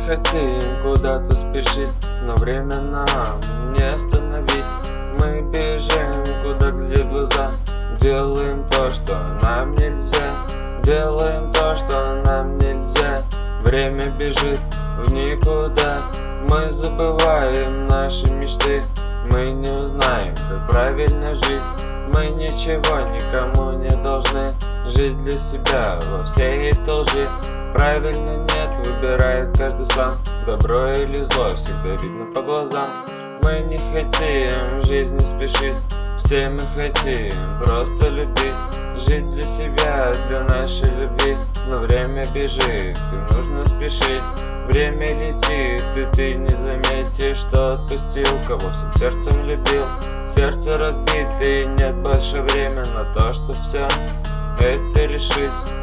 хотим куда-то спешить, но время нам не остановить. Мы бежим, куда глядят глаза, делаем то, что нам нельзя. Делаем то, что нам нельзя. Время бежит в никуда. Мы забываем наши мечты. Мы не узнаем, как правильно жить. Мы ничего никому не должны. Жить для себя во всей этой лжи. Правильно нет, выбирает каждый сам. Добро или зло всегда видно по глазам. Мы не хотим в жизни спешить. Все мы хотим просто любить. Жить для себя, для нашей любви. Но время бежит, и нужно спешить. Время летит, и ты не заметишь, что отпустил, кого всем сердцем любил. Сердце разбито, и нет больше времени на то, что все это решить.